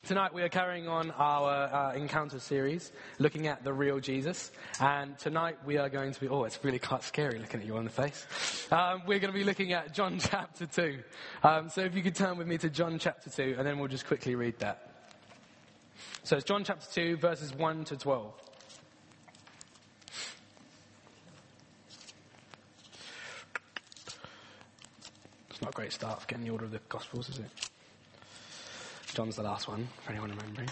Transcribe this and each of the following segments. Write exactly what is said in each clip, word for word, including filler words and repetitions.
tonight we are carrying on our uh, encounter series, looking at the real Jesus. And tonight we are going to be, oh, it's really quite scary looking at you on the face. Um, we're going to be looking at John chapter two. Um, so if you could turn with me to John chapter two, and then we'll just quickly read that. So it's John chapter two, verses one to twelve. It's not a great start for getting the order of the Gospels, is it? John's the last one, for anyone remembering.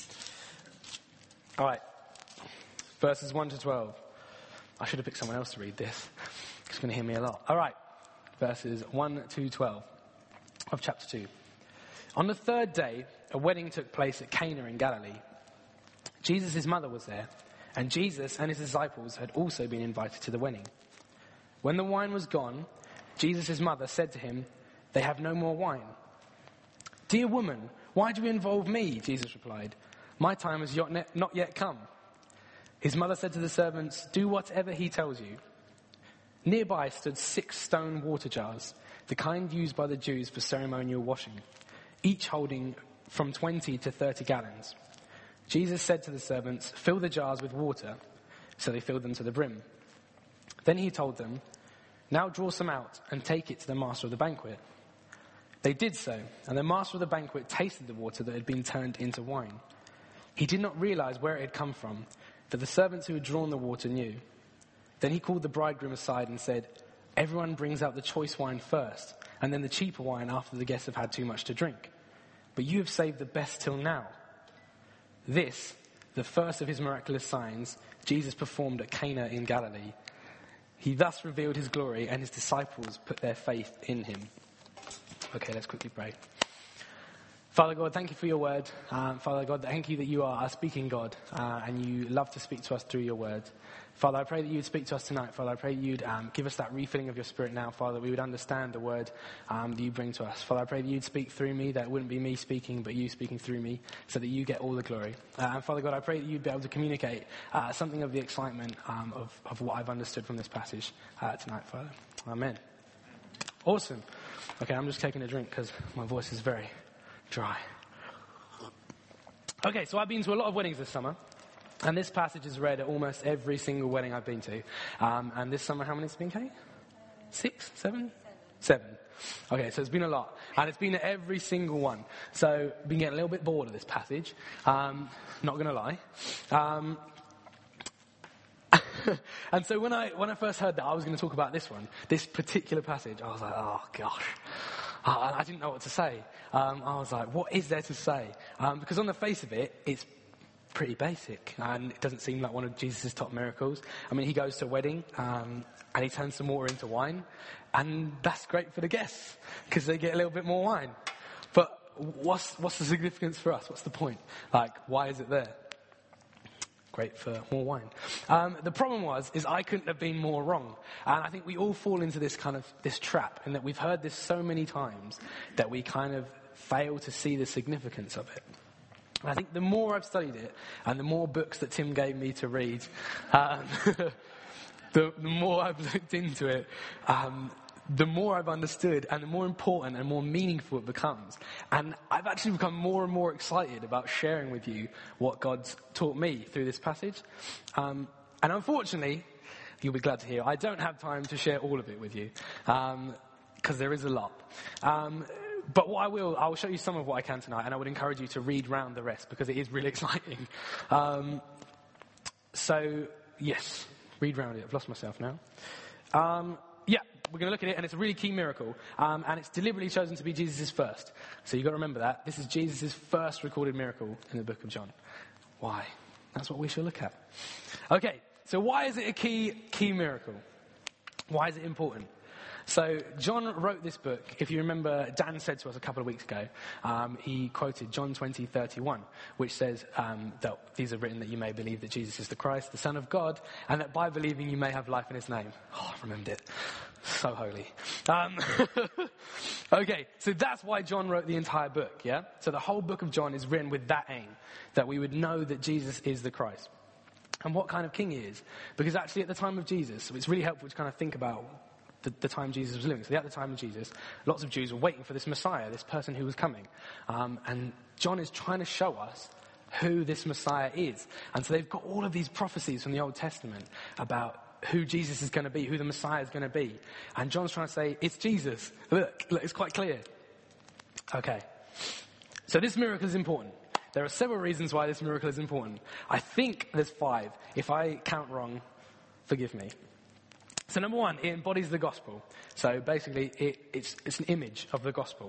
All right, verses one to twelve. I should have picked someone else to read this, because you're going to hear me a lot. All right, verses one to twelve of chapter two. On the third day, a wedding took place at Cana in Galilee. Jesus' mother was there, and Jesus and his disciples had also been invited to the wedding. When the wine was gone, Jesus' mother said to him, "They have no more wine." "Dear woman, why do you involve me?" Jesus replied. "My time has not yet come." His mother said to the servants, "Do whatever he tells you." Nearby stood six stone water jars, the kind used by the Jews for ceremonial washing, each holding from twenty to thirty gallons. Jesus said to the servants, "Fill the jars with water." So they filled them to the brim. Then he told them, "Now draw some out and take it to the master of the banquet." They did so, and the master of the banquet tasted the water that had been turned into wine. He did not realize where it had come from, for the servants who had drawn the water knew. Then he called the bridegroom aside and said, "Everyone brings out the choice wine first, and then the cheaper wine after the guests have had too much to drink. But you have saved the best till now." This, the first of his miraculous signs, Jesus performed at Cana in Galilee. He thus revealed his glory, and his disciples put their faith in him. Okay, let's quickly pray. Father God, thank you for your word. Um, Father God, thank you that you are a speaking God, uh, and you love to speak to us through your word. Father, I pray that you'd speak to us tonight. Father, I pray you'd um, give us that refilling of your spirit now, Father, that we would understand the word um, that you bring to us. Father, I pray that you'd speak through me, that it wouldn't be me speaking, but you speaking through me, so that you get all the glory. Uh, and Father God, I pray that you'd be able to communicate uh, something of the excitement um, of, of what I've understood from this passage uh, tonight, Father. Amen. Awesome. Okay, I'm just taking a drink because my voice is very dry. Okay, so I've been to a lot of weddings this summer, and this passage is read at almost every single wedding I've been to. Um, and this summer, how many has it been, Kate? Six? Seven? Seven. Okay, so it's been a lot, and it's been at every single one. So I've been getting a little bit bored of this passage, um, not going to lie. Um, and so when I when I first heard that I was going to talk about this one, this particular passage, I was like, oh gosh, I, I didn't know what to say. Um, I was like, what is there to say? Um, because on the face of it, it's pretty basic, and it doesn't seem like one of Jesus' top miracles. I mean, he goes to a wedding, um, and he turns some water into wine, and that's great for the guests, because they get a little bit more wine. But what's what's the significance for us? What's the point? Like, why is it there? Great for more wine. Um, the problem was, is I couldn't have been more wrong. And I think we all fall into this kind of, this trap, in that we've heard this so many times that we kind of fail to see the significance of it. And I think the more I've studied it, and the more books that Tim gave me to read, um, the, the more I've looked into it, um, the more I've understood, and the more important and more meaningful it becomes. And I've actually become more and more excited about sharing with you what God's taught me through this passage. Um, and unfortunately, you'll be glad to hear, I don't have time to share all of it with you, um, because there is a lot. Um, but what I will, I will show you some of what I can tonight, and I would encourage you to read round the rest, because it is really exciting. Um, so, yes, read round it. I've lost myself now. Um, yeah. We're going to look at it, and it's a really key miracle, um, and it's deliberately chosen to be Jesus' first. So you've got to remember that. This is Jesus' first recorded miracle in the book of John. Why? That's what we shall look at. Okay, so why is it a key, key miracle? Why is it important? So John wrote this book. If you remember, Dan said to us a couple of weeks ago, um, he quoted John twenty thirty-one, which says um, that these are written that you may believe that Jesus is the Christ, the Son of God, and that by believing you may have life in his name. Oh, I remembered it. So holy. Um, okay, so that's why John wrote the entire book, yeah? So the whole book of John is written with that aim, that we would know that Jesus is the Christ. And what kind of king he is. Because actually at the time of Jesus, it's really helpful to kind of think about the, the time Jesus was living. So at the time of Jesus, lots of Jews were waiting for this Messiah, this person who was coming. Um, and John is trying to show us who this Messiah is. And so they've got all of these prophecies from the Old Testament about who Jesus is going to be, who the Messiah is going to be. And John's trying to say, it's Jesus. Look, look, it's quite clear. Okay. So this miracle is important. There are several reasons why this miracle is important. I think there's five. If I count wrong, forgive me. So number one, it embodies the gospel. So basically, it, it's, it's an image of the gospel.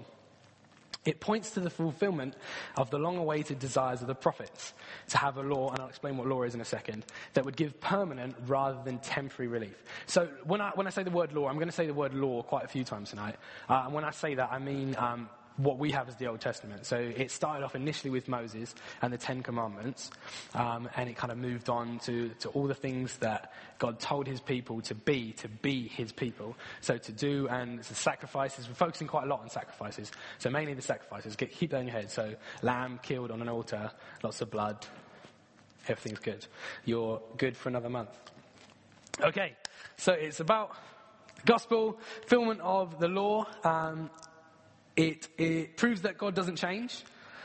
It points to the fulfillment of the long-awaited desires of the prophets to have a law, and I'll explain what law is in a second, that would give permanent rather than temporary relief. So when I, when I say the word law, I'm going to say the word law quite a few times tonight. Uh, and when I say that, I mean um, what we have as the Old Testament. So it started off initially with Moses and the Ten Commandments, um, and it kind of moved on to, to all the things that God told his people to be, to be his people. So to do, and the sacrifices, we're focusing quite a lot on sacrifices. So mainly the sacrifices, Get, keep that in your head. So lamb killed on an altar, lots of blood, everything's good. You're good for another month. Okay, so it's about gospel, fulfillment of the law. Um, It, it proves that God doesn't change,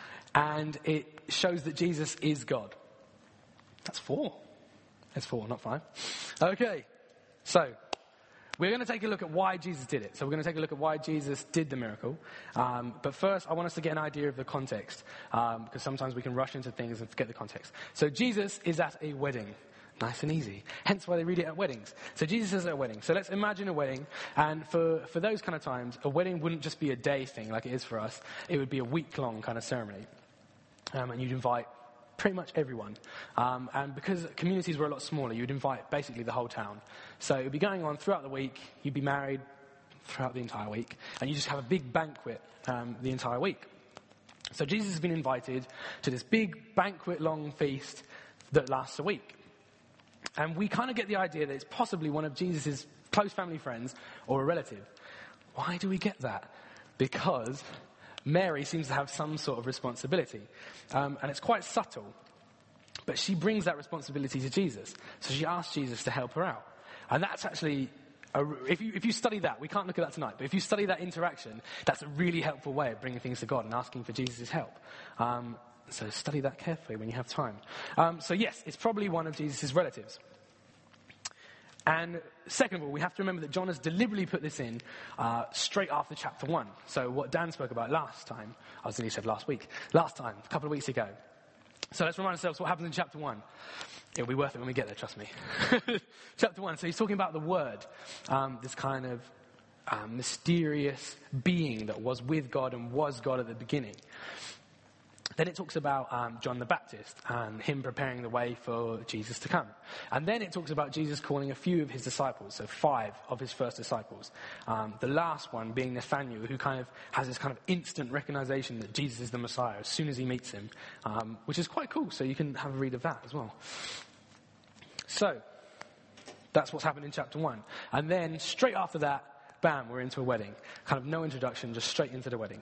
and it shows that Jesus is God. That's four. That's four, not five. Okay, so we're going to take a look at why Jesus did it. So we're going to take a look at why Jesus did the miracle. Um, but first, I want us to get an idea of the context, um, because sometimes we can rush into things and forget the context. So Jesus is at a wedding. Nice and easy. Hence why they read it at weddings. So Jesus is at a wedding. So let's imagine a wedding. And for, for those kind of times, a wedding wouldn't just be a day thing like it is for us. It would be a week-long kind of ceremony. Um, and you'd invite pretty much everyone. Um, and because communities were a lot smaller, you'd invite basically the whole town. So it would be going on throughout the week. You'd be married throughout the entire week. And you just have a big banquet um, the entire week. So Jesus has been invited to this big banquet-long feast that lasts a week. And we kind of get the idea that it's possibly one of Jesus' close family friends or a relative. Why do we get that? Because Mary seems to have some sort of responsibility. Um, and it's quite subtle. But she brings that responsibility to Jesus. So she asks Jesus to help her out. And that's actually, a, if you if you study that, we can't look at that tonight, but if you study that interaction, that's a really helpful way of bringing things to God and asking for Jesus' help. Um So study that carefully when you have time. Um, so yes, it's probably one of Jesus' relatives. And second of all, we have to remember that John has deliberately put this in uh, straight after chapter one. So what Dan spoke about last time, I was going to say last week, last time, a couple of weeks ago. So let's remind ourselves what happens in chapter one. It'll be worth it when we get there, trust me. Chapter one, so he's talking about the Word, um, this kind of um, mysterious being that was with God and was God at the beginning. Then it talks about um, John the Baptist and him preparing the way for Jesus to come. And then it talks about Jesus calling a few of his disciples, so five of his first disciples. Um, the last one being Nathanael, who kind of has this kind of instant recognition that Jesus is the Messiah as soon as he meets him, um, which is quite cool. So you can have a read of that as well. So that's what's happened in chapter one. And then straight after that, bam, we're into a wedding. Kind of no introduction, just straight into the wedding.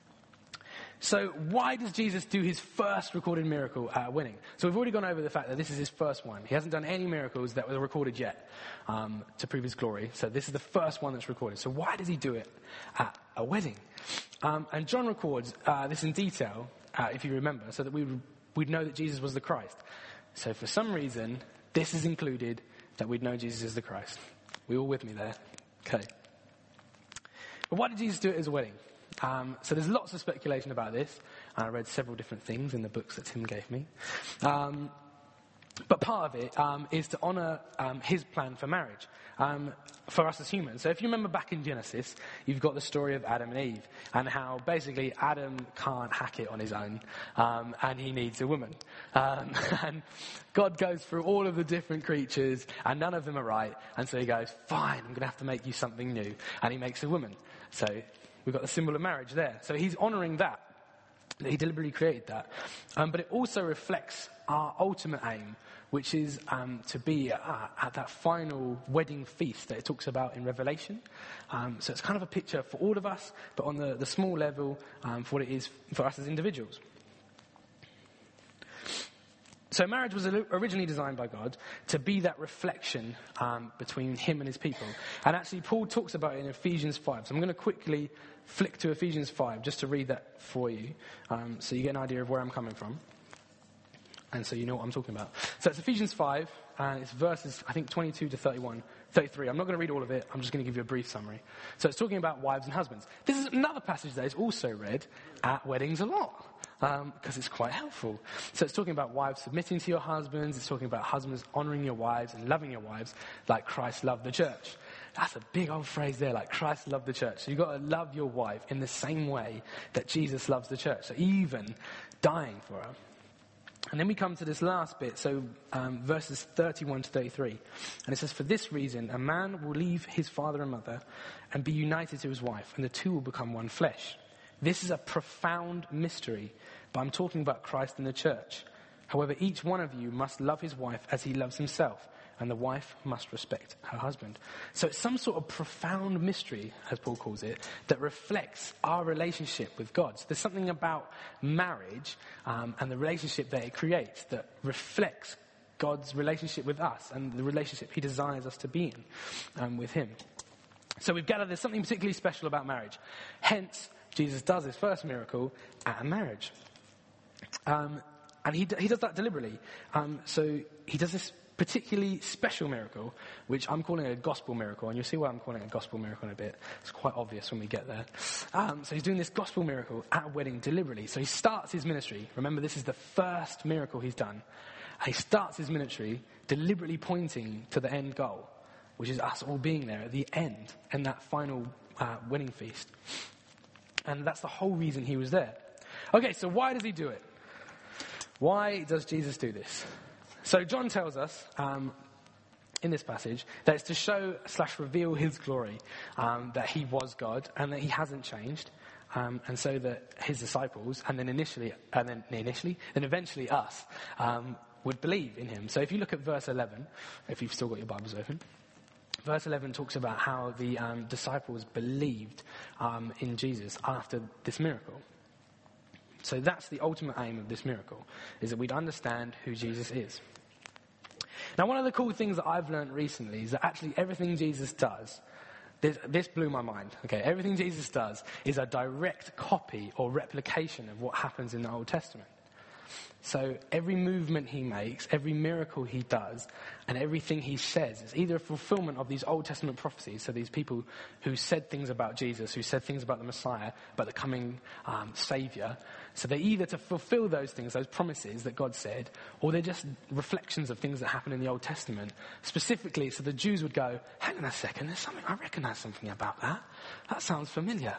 So why does Jesus do his first recorded miracle at a wedding? So we've already gone over the fact that this is his first one. He hasn't done any miracles that were recorded yet um, to prove his glory. So this is the first one that's recorded. So why does he do it at a wedding? Um, and John records uh, this in detail, uh, if you remember, so that we would, we'd know that Jesus was the Christ. So for some reason, this is included, that we'd know Jesus is the Christ. We all with me there? Okay. But why did Jesus do it as a wedding? Um, so there's lots of speculation about this. I read several different things in the books that Tim gave me. Um, but part of it um, is to honour um, his plan for marriage um, for us as humans. So if you remember back in Genesis, you've got the story of Adam and Eve and how basically Adam can't hack it on his own um, and he needs a woman. Um, and God goes through all of the different creatures and none of them are right. And so he goes, fine, I'm going to have to make you something new. And he makes a woman. So we've got the symbol of marriage there. So he's honouring that, that he deliberately created that. Um, but it also reflects our ultimate aim, which is um, to be at, at that final wedding feast that it talks about in Revelation. Um, so it's kind of a picture for all of us, but on the, the small level um, for what it is for us as individuals. So marriage was originally designed by God to be that reflection um, between him and his people. And actually, Paul talks about it in Ephesians five. So I'm going to quickly flick to Ephesians five just to read that for you, um, so you get an idea of where I'm coming from. And so you know what I'm talking about. So it's Ephesians five, and it's verses, I think, twenty-two to thirty-one, thirty-three. I'm not going to read all of it. I'm just going to give you a brief summary. So it's talking about wives and husbands. This is another passage that is also read at weddings a lot, um, because it's quite helpful. So it's talking about wives submitting to your husbands. It's talking about husbands honoring your wives and loving your wives like Christ loved the church. That's a big old phrase there, like Christ loved the church. So you've got to love your wife in the same way that Jesus loves the church. So even dying for her. And then we come to this last bit, so um, verses thirty-one to thirty-three. And it says, "For this reason, a man will leave his father and mother and be united to his wife, and the two will become one flesh. This is a profound mystery, but I'm talking about Christ and the church. However, each one of you must love his wife as he loves himself, and the wife must respect her husband." So it's some sort of profound mystery, as Paul calls it, that reflects our relationship with God. So there's something about marriage um, and the relationship that it creates that reflects God's relationship with us and the relationship he desires us to be in um, with him. So we've gathered there's something particularly special about marriage. Hence, Jesus does his first miracle at a marriage. Um, and he, he does that deliberately. Um, so he does this particularly special miracle, which I'm calling a gospel miracle, and you'll see why I'm calling it a gospel miracle in a bit. It's quite obvious when we get there. Um, so he's doing this gospel miracle at a wedding deliberately. So he starts his ministry. Remember, this is the first miracle he's done. And he starts his ministry deliberately pointing to the end goal, which is us all being there at the end, and that final uh, wedding feast. And that's the whole reason he was there. Okay, so why does he do it? Why does Jesus do this? So John tells us um, in this passage that it's to show slash reveal his glory, um, that he was God and that he hasn't changed, um, and so that his disciples and then initially and then initially then eventually us um, would believe in him. So if you look at verse eleven, if you've still got your Bibles open, verse eleven talks about how the um, disciples believed um, in Jesus after this miracle. So that's the ultimate aim of this miracle, is that we'd understand who Jesus is. Now, one of the cool things that I've learned recently is that actually everything Jesus does, this, this blew my mind, okay, everything Jesus does is a direct copy or replication of what happens in the Old Testament. So every movement he makes, every miracle he does, and everything he says is either a fulfillment of these Old Testament prophecies, so these people who said things about Jesus, who said things about the Messiah, about the coming um, Saviour. So they're either to fulfill those things, those promises that God said, or they're just reflections of things that happen in the Old Testament. Specifically, so the Jews would go, hang on a second, there's something, I recognise something about that. That sounds familiar.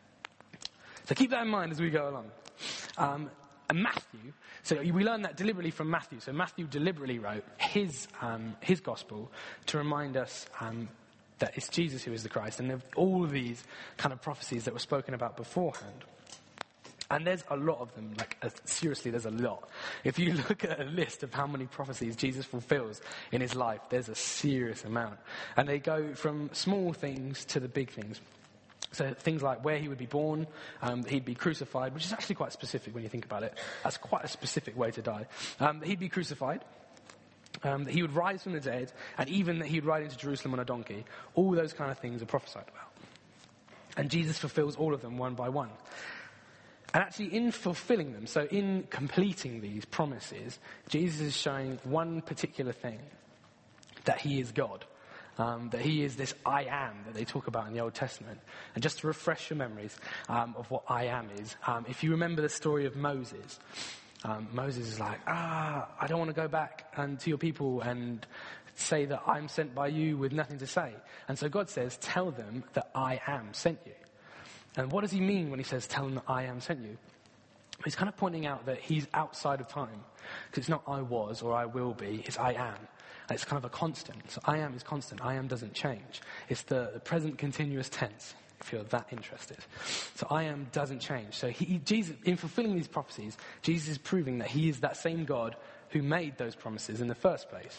So keep that in mind as we go along. Um, And Matthew, so we learn that deliberately from Matthew. So Matthew deliberately wrote his um, his gospel to remind us um, that it's Jesus who is the Christ, and of all of these kind of prophecies that were spoken about beforehand. And there's a lot of them, like uh, seriously, there's a lot. If you look at a list of how many prophecies Jesus fulfills in his life, there's a serious amount. And they go from small things to the big things. So things like where he would be born, um, he'd be crucified, which is actually quite specific when you think about it. That's quite a specific way to die. Um, he'd be crucified, um, that he would rise from the dead, and even that he'd ride into Jerusalem on a donkey. All those kind of things are prophesied about. And Jesus fulfills all of them one by one. And actually in fulfilling them, so in completing these promises, Jesus is showing one particular thing, that he is God. Um, that he is this I am that they talk about in the Old Testament. And just to refresh your memories um, of what I am is, um, if you remember the story of Moses, um, Moses is like, ah, I don't want to go back and to your people and say that I'm sent by you with nothing to say. And so God says, tell them that I am sent you. And what does he mean when he says, tell them that I am sent you? He's kind of pointing out that he's outside of time. Because it's not I was or I will be, it's I am. And it's kind of a constant. So I am is constant. I am doesn't change. It's the, the present continuous tense, if you're that interested. So I am doesn't change. So he, Jesus, in fulfilling these prophecies, Jesus is proving that he is that same God who made those promises in the first place.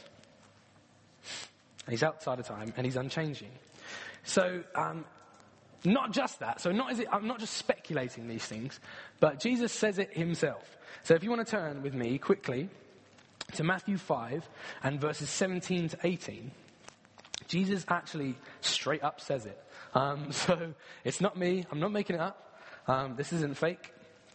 And he's outside of time and he's unchanging. So, um, not just that. So not is it, I'm not just speculating these things, but Jesus says it himself. So if you want to turn with me quickly to Matthew five and verses seventeen to eighteen, Jesus actually straight up says it. Um, so it's not me. I'm not making it up. Um, this isn't fake.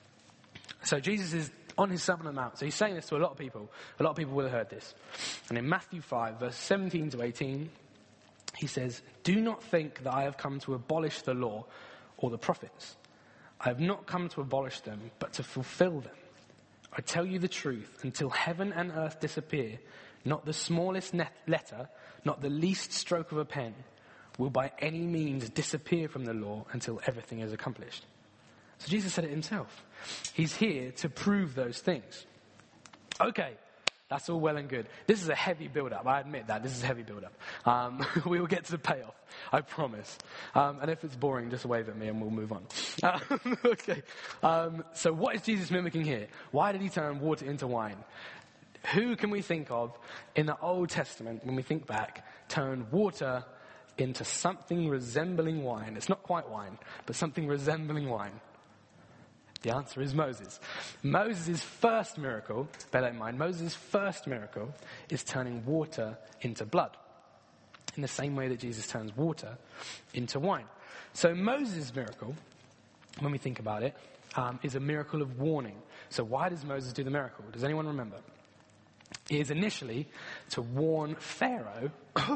So Jesus is on his Sermon on the Mount. So he's saying this to a lot of people. A lot of people will have heard this. And in Matthew five, verse seventeen to eighteen, he says, "Do not think that I have come to abolish the law or the prophets. I have not come to abolish them, but to fulfill them. I tell you the truth, until heaven and earth disappear, not the smallest net letter, not the least stroke of a pen, will by any means disappear from the law until everything is accomplished." So Jesus said it himself. He's here to prove those things. Okay, that's all well and good. This is a heavy build-up. I admit that. This is a heavy build-up. Um, we will get to the payoff. I promise. Um, and if it's boring, just wave at me and we'll move on. Um, okay. Um, so what is Jesus mimicking here? Why did he turn water into wine? Who can we think of in the Old Testament, when we think back, turned water into something resembling wine? It's not quite wine, but something resembling wine. The answer is Moses. Moses' first miracle, bear that in mind, Moses' first miracle is turning water into blood, in the same way that Jesus turns water into wine. So Moses' miracle, when we think about it, um, is a miracle of warning. So why does Moses do the miracle? Does anyone remember? It is initially to warn Pharaoh,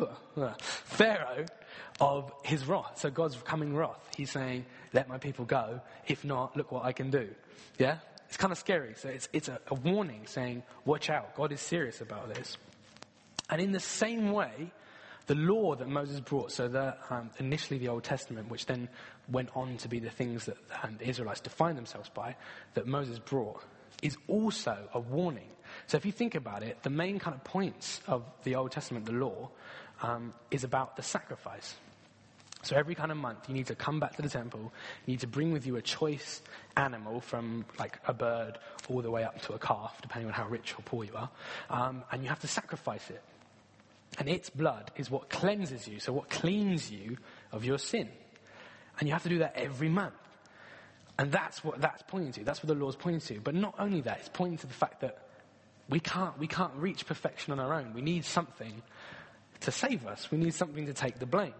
Pharaoh of his wrath. So God's coming wrath. He's saying, let my people go. If not, look what I can do. Yeah? It's kind of scary. So it's, it's a, a warning saying, watch out. God is serious about this. And in the same way, the law that Moses brought, so the, um, initially the Old Testament, which then went on to be the things that um, the Israelites defined themselves by, that Moses brought, is also a warning. So if you think about it, the main kind of points of the Old Testament, the law, um, is about the sacrifice. So every kind of month, you need to come back to the temple. You need to bring with you a choice animal, from like a bird all the way up to a calf, depending on how rich or poor you are. Um, and you have to sacrifice it. And its blood is what cleanses you, so what cleans you of your sin. And you have to do that every month. And that's what that's pointing to. That's what the law's pointing to. But not only that, it's pointing to the fact that we can't we can't reach perfection on our own. We need something to save us. We need something to take the blame.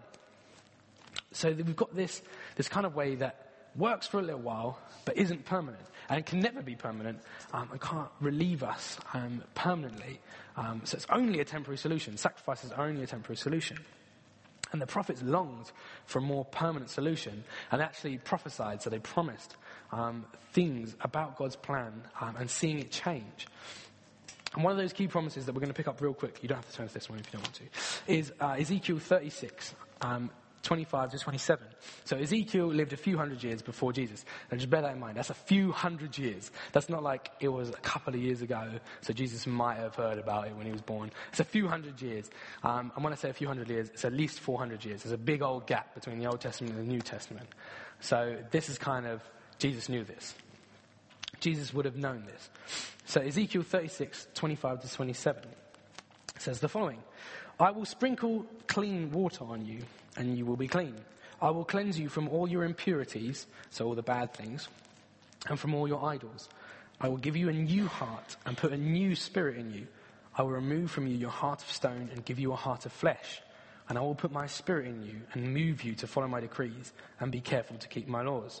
So we've got this this kind of way that works for a little while, but isn't permanent, and can never be permanent, um, and can't relieve us um, permanently. Um, so it's only a temporary solution. Sacrifices are only a temporary solution. And the prophets longed for a more permanent solution, and actually prophesied, so they promised um, things about God's plan um, and seeing it change. And one of those key promises that we're going to pick up real quick, you don't have to turn to this one if you don't want to, is uh, Ezekiel thirty-six, um, twenty-five to twenty-seven. So Ezekiel lived a few hundred years before Jesus. And just bear that in mind. That's a few hundred years. That's not like it was a couple of years ago, so Jesus might have heard about it when he was born. It's a few hundred years. Um, and when I say a few hundred years, it's at least four hundred years. There's a big old gap between the Old Testament and the New Testament. So this is kind of, Jesus knew this. Jesus would have known this. So Ezekiel thirty-six, twenty-five to twenty-seven says the following: "I will sprinkle clean water on you, and you will be clean. I will cleanse you from all your impurities," so all the bad things, "and from all your idols. I will give you a new heart and put a new spirit in you. I will remove from you your heart of stone and give you a heart of flesh. And I will put my spirit in you and move you to follow my decrees and be careful to keep my laws."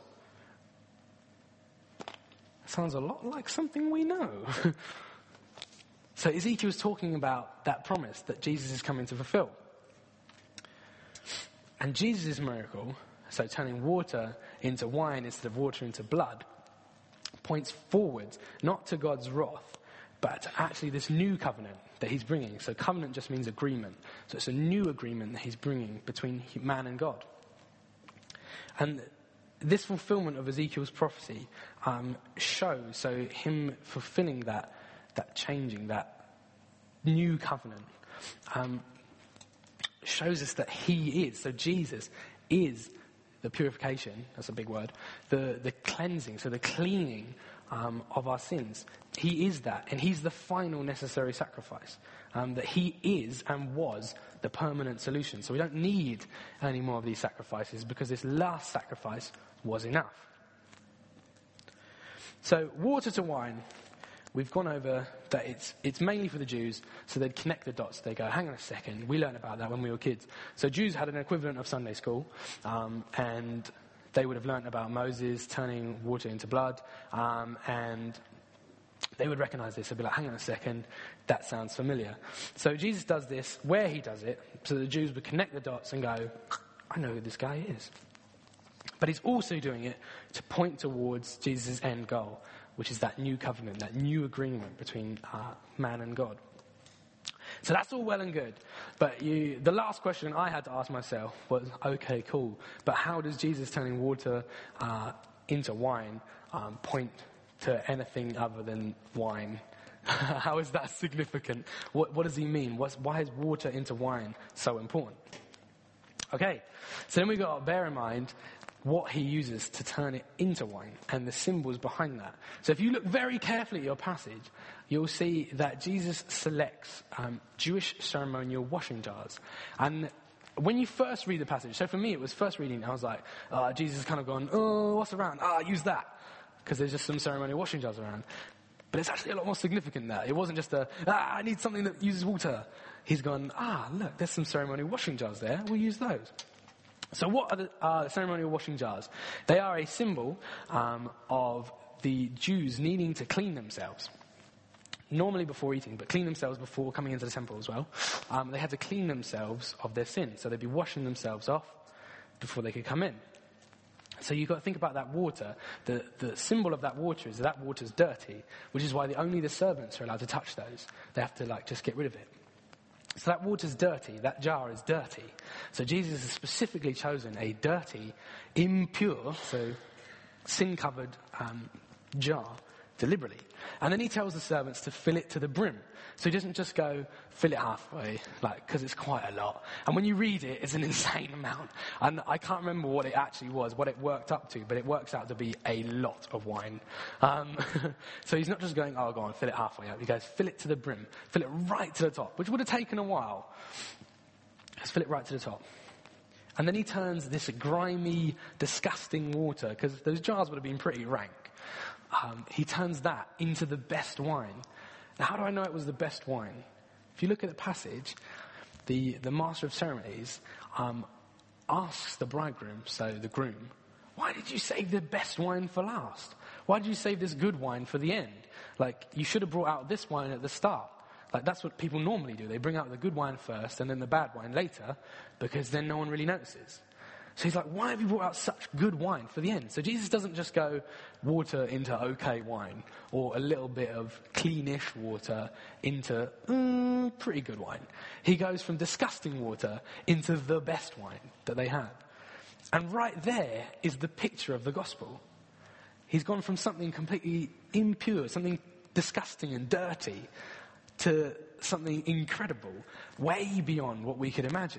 Sounds a lot like something we know. So Ezekiel's talking about that promise that Jesus is coming to fulfill. And Jesus' miracle, so turning water into wine instead of water into blood, points forwards, not to God's wrath, but to actually this new covenant that he's bringing. So covenant just means agreement. So it's a new agreement that he's bringing between man and God. And this fulfillment of Ezekiel's prophecy um, shows, so him fulfilling that, that changing, that new covenant, um, shows us that he is, so Jesus is the purification, that's a big word, the, the cleansing, so the cleaning um, of our sins. He is that, and he's the final necessary sacrifice. Um, that he is and was the permanent solution. So we don't need any more of these sacrifices, because this last sacrifice was enough. So water to wine we've gone over that it's it's mainly for the Jews, so they'd connect the dots. They go, hang on a second, we learned about that when we were kids. So Jews had an equivalent of Sunday school, um, and they would have learnt about Moses turning water into blood, um, and they would recognize this. They'd be like, hang on a second, that sounds familiar. So Jesus does this where he does it, so the Jews would connect the dots and go, I know who this guy is. But he's also doing it to point towards Jesus' end goal, which is that new covenant, that new agreement between uh, man and God. So that's all well and good. But you, the last question I had to ask myself was, okay, cool, but how does Jesus turning water uh, into wine um, point to anything other than wine? How is that significant? What, what does he mean? What's, why is water into wine so important? Okay, so then we've got to bear in mind what he uses to turn it into wine and the symbols behind that. So if you look very carefully at your passage, you'll see that Jesus selects um, Jewish ceremonial washing jars. And when you first read the passage, so for me it was first reading, I was like, uh, Jesus is kind of going, oh, what's around? Ah, use that. Because there's just some ceremonial washing jars around. But it's actually a lot more significant than that. It wasn't just a, ah, I need something that uses water. He's gone, ah, look, there's some ceremonial washing jars there. We'll use those. So what are the uh, ceremonial washing jars? They are a symbol um, of the Jews needing to clean themselves. Normally before eating, but clean themselves before coming into the temple as well. Um, they had to clean themselves of their sin. So they'd be washing themselves off before they could come in. So you've got to think about that water. The, the symbol of that water is that, that water's dirty, which is why the, only the servants are allowed to touch those. They have to like just get rid of it. So that water's dirty, that jar is dirty. So Jesus has specifically chosen a dirty, impure, so sin-covered um, jar deliberately. And then he tells the servants to fill it to the brim. So he doesn't just go, fill it halfway, like, because it's quite a lot. And when you read it, it's an insane amount. And I can't remember what it actually was, what it worked up to, but it works out to be a lot of wine. Um, so he's not just going, oh, go on, fill it halfway up. He goes, fill it to the brim, fill it right to the top, which would have taken a while. Just fill it right to the top. And then he turns this grimy, disgusting water, because those jars would have been pretty rank. Um, he turns that into the best wine. Now, how do I know it was the best wine? If you look at the passage, the, the master of ceremonies um, asks the bridegroom, so the groom, why did you save the best wine for last? Why did you save this good wine for the end? Like, you should have brought out this wine at the start. Like, that's what people normally do. They bring out the good wine first and then the bad wine later, because then no one really notices. So he's like, why have you brought out such good wine for the end? So Jesus doesn't just go water into okay wine, or a little bit of cleanish water into mm, pretty good wine. He goes from disgusting water into the best wine that they have. And right there is the picture of the gospel. He's gone from something completely impure, something disgusting and dirty, to something incredible, way beyond what we could imagine.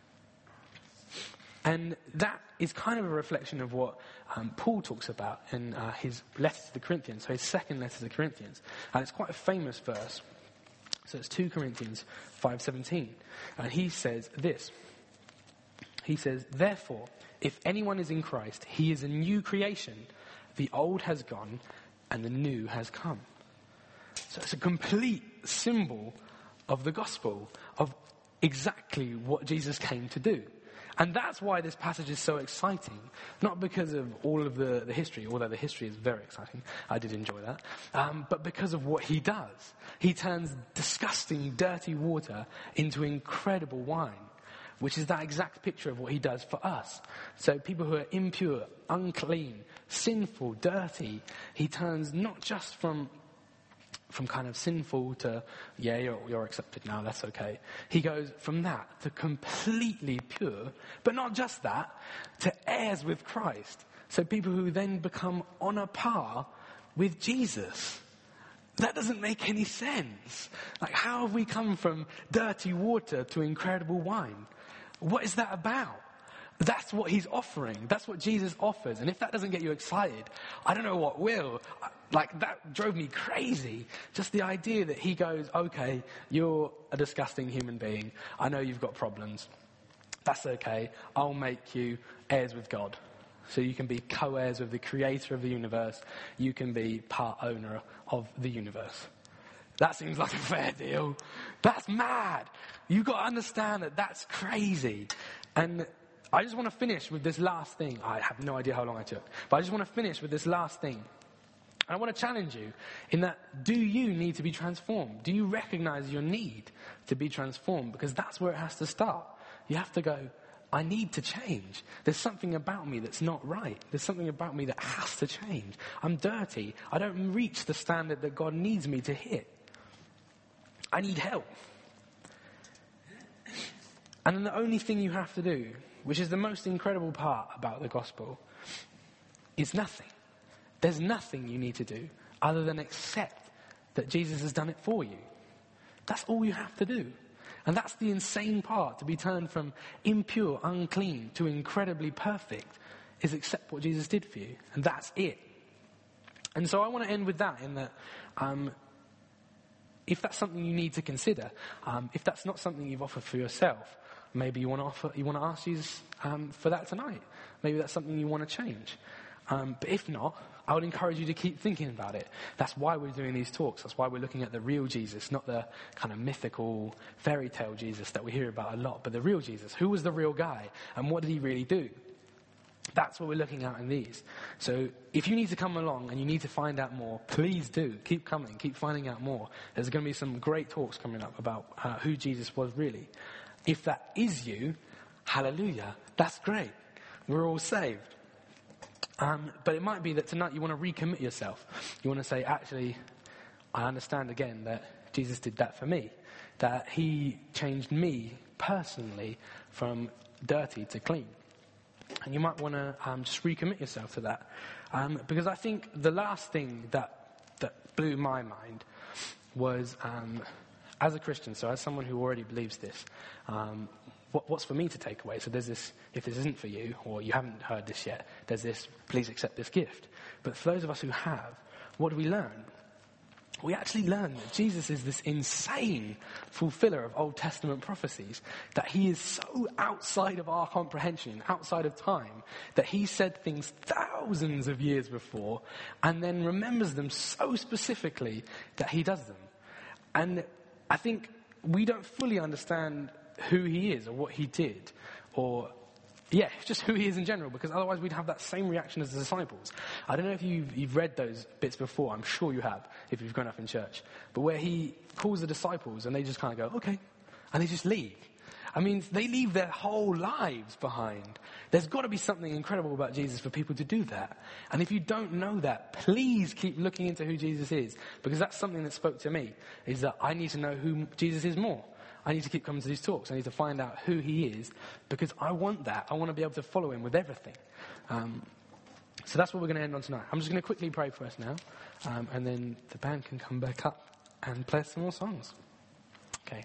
And that is kind of a reflection of what um, Paul talks about in uh, his letter to the Corinthians, so his second letter to the Corinthians. And it's quite a famous verse. So it's two Corinthians five seventeen. And he says this. He says, therefore, if anyone is in Christ, he is a new creation. The old has gone and the new has come. So it's a complete symbol of the gospel, of exactly what Jesus came to do. And that's why this passage is so exciting. Not because of all of the, the history, although the history is very exciting. I did enjoy that. Um, but because of what he does. He turns disgusting, dirty water into incredible wine, which is that exact picture of what he does for us. So people who are impure, unclean, sinful, dirty, he turns not just from from kind of sinful to, yeah, you're, you're accepted now, that's okay. He goes from that to completely pure, but not just that, to heirs with Christ. So people who then become on a par with Jesus. That doesn't make any sense. Like, how have we come from dirty water to incredible wine? What is that about? That's what he's offering. That's what Jesus offers. And if that doesn't get you excited, I don't know what will. Like, that drove me crazy. Just the idea that he goes, okay, you're a disgusting human being. I know you've got problems. That's okay. I'll make you heirs with God. So you can be co-heirs with the creator of the universe. You can be part owner of the universe. That seems like a fair deal. That's mad. You've got to understand that that's crazy. And I just want to finish with this last thing. I have no idea how long I took. But I just want to finish with this last thing. And I want to challenge you in that, do you need to be transformed? Do you recognize your need to be transformed? Because that's where it has to start. You have to go, I need to change. There's something about me that's not right. There's something about me that has to change. I'm dirty. I don't reach the standard that God needs me to hit. I need help. And then the only thing you have to do, which is the most incredible part about the gospel, is nothing. There's nothing you need to do other than accept that Jesus has done it for you. That's all you have to do. And that's the insane part, to be turned from impure, unclean to incredibly perfect, is accept what Jesus did for you. And that's it. And so I want to end with that, in that um, if that's something you need to consider, um, if that's not something you've offered for yourself, maybe you want to offer, you want to ask Jesus um, for that tonight. Maybe that's something you want to change. Um, but if not, I would encourage you to keep thinking about it. That's why we're doing these talks. That's why we're looking at the real Jesus, not the kind of mythical fairy tale Jesus that we hear about a lot, but the real Jesus. Who was the real guy, and what did he really do? That's what we're looking at in these. So if you need to come along and you need to find out more, please do. Keep coming. Keep finding out more. There's going to be some great talks coming up about uh, who Jesus was really. If that is you, hallelujah. That's great. We're all saved. Um, but it might be that tonight you want to recommit yourself. You want to say, actually, I understand again that Jesus did that for me. That he changed me personally from dirty to clean. And you might want to um, just recommit yourself to that. Um, because I think the last thing that that blew my mind was, um, as a Christian, so as someone who already believes this, um, what, what's for me to take away? So there's this, if this isn't for you, or you haven't heard this yet, there's this, please accept this gift. But for those of us who have, what do we learn? We actually learn that Jesus is this insane fulfiller of Old Testament prophecies, that he is so outside of our comprehension, outside of time, that he said things thousands of years before and then remembers them so specifically that he does them. And I think we don't fully understand who he is or what he did, or yeah, just who he is in general, because otherwise we'd have that same reaction as the disciples. I don't know if you've, you've read those bits before. I'm sure you have, if you've grown up in church. But where he calls the disciples and they just kind of go, okay, and they just leave. I mean, they leave their whole lives behind. There's got to be something incredible about Jesus for people to do that. And if you don't know that, please keep looking into who Jesus is, because that's something that spoke to me, is that I need to know who Jesus is more. I need to keep coming to these talks. I need to find out who he is, because I want that. I want to be able to follow him with everything. Um, so that's what we're going to end on tonight. I'm just going to quickly pray for us now, um, and then the band can come back up and play some more songs. Okay.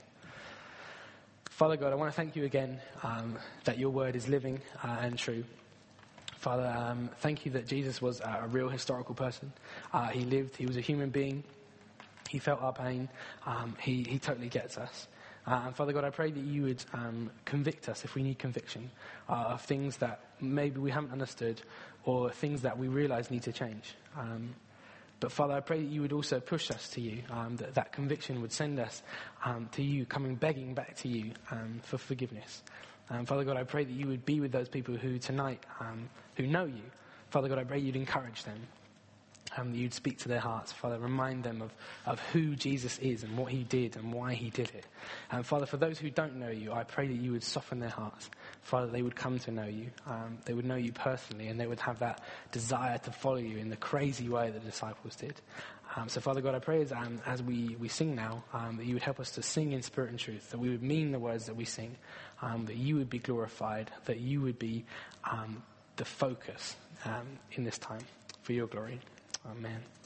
Father God, I want to thank you again um, that your word is living uh, and true. Father, um, thank you that Jesus was uh, a real historical person. Uh, he lived. He was a human being. He felt our pain. Um, he, he totally gets us. Uh, and Father God, I pray that you would um, convict us if we need conviction uh, of things that maybe we haven't understood, or things that we realize need to change. Um, but Father, I pray that you would also push us to you, um, that that conviction would send us um, to you, coming begging back to you um, for forgiveness. Um, Father God, I pray that you would be with those people who tonight, um, who know you. Father God, I pray you'd encourage them. Um, you'd speak to their hearts. Father, remind them of, of who Jesus is and what he did and why he did it. And Father, for those who don't know you, I pray that you would soften their hearts. Father, they would come to know you. Um, they would know you personally, and they would have that desire to follow you in the crazy way the disciples did. Um, so Father God, I pray as, um, as we, we sing now, um, that you would help us to sing in spirit and truth, that we would mean the words that we sing, um, that you would be glorified, that you would be um, the focus um, in this time for your glory. Amen.